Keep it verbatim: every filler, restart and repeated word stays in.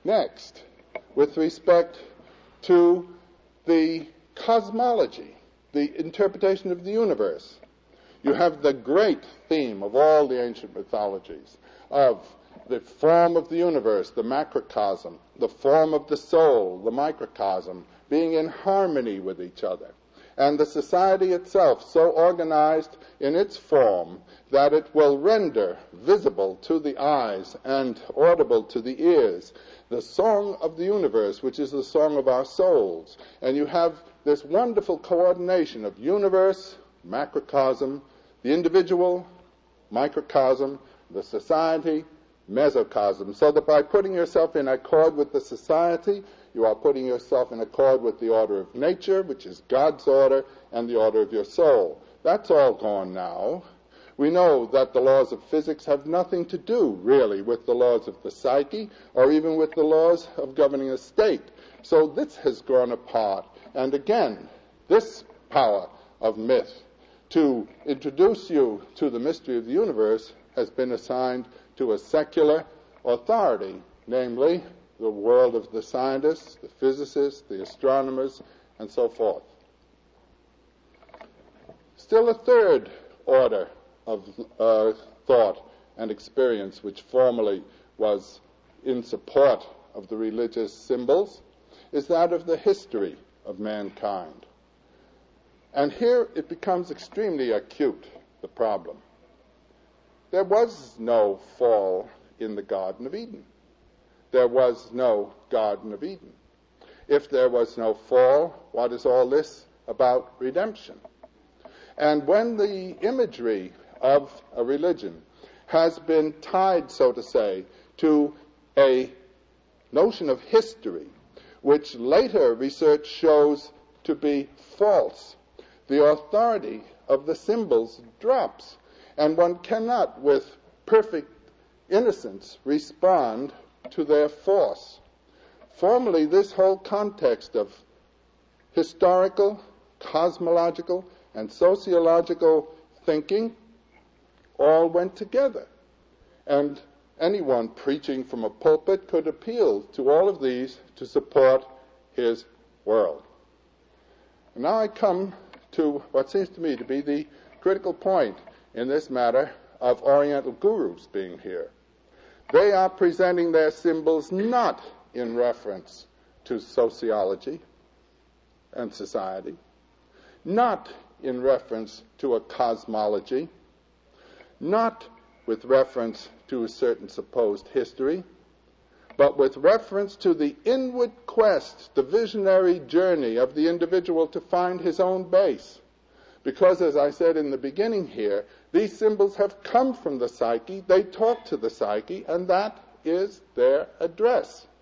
Next, with respect to the cosmology, the interpretation of the universe, you have the great theme of all the ancient mythologies of the form of the universe, the macrocosm, the form of the soul, the microcosm, being in harmony with each other, and the society itself so organized in its form that it will render visible to the eyes and audible to the ears the song of the universe, which is the song of our souls. And you have this wonderful coordination of universe, macrocosm, the individual, microcosm, the society, mesocosm, so that by putting yourself in accord with the society, you are putting yourself in accord with the order of nature, which is God's order, and the order of your soul. That's all gone now. We know that the laws of physics have nothing to do, really, with the laws of the psyche, or even with the laws of governing a state. So this has gone apart. And again, this power of myth to introduce you to the mystery of the universe has been assigned to a secular authority, namely the world of the scientists, the physicists, the astronomers, and so forth. Still a third order of uh, thought and experience which formerly was in support of the religious symbols is that of the history of mankind. And here it becomes extremely acute, the problem. There was no fall in the Garden of Eden. There was no Garden of Eden. If there was no fall, what is all this about redemption? And when the imagery of a religion has been tied, so to say, to a notion of history, which later research shows to be false, the authority of the symbols drops, and one cannot, with perfect innocence, respond to their force. Formerly, this whole context of historical, cosmological, and sociological thinking all went together. And anyone preaching from a pulpit could appeal to all of these to support his world. And now I come to what seems to me to be the critical point in this matter of Oriental gurus being here. They are presenting their symbols not in reference to sociology and society, not in reference to a cosmology, not with reference to a certain supposed history, but with reference to the inward quest, the visionary journey of the individual to find his own base. Because, as I said in the beginning here, these symbols have come from the psyche, they talk to the psyche, and that is their address.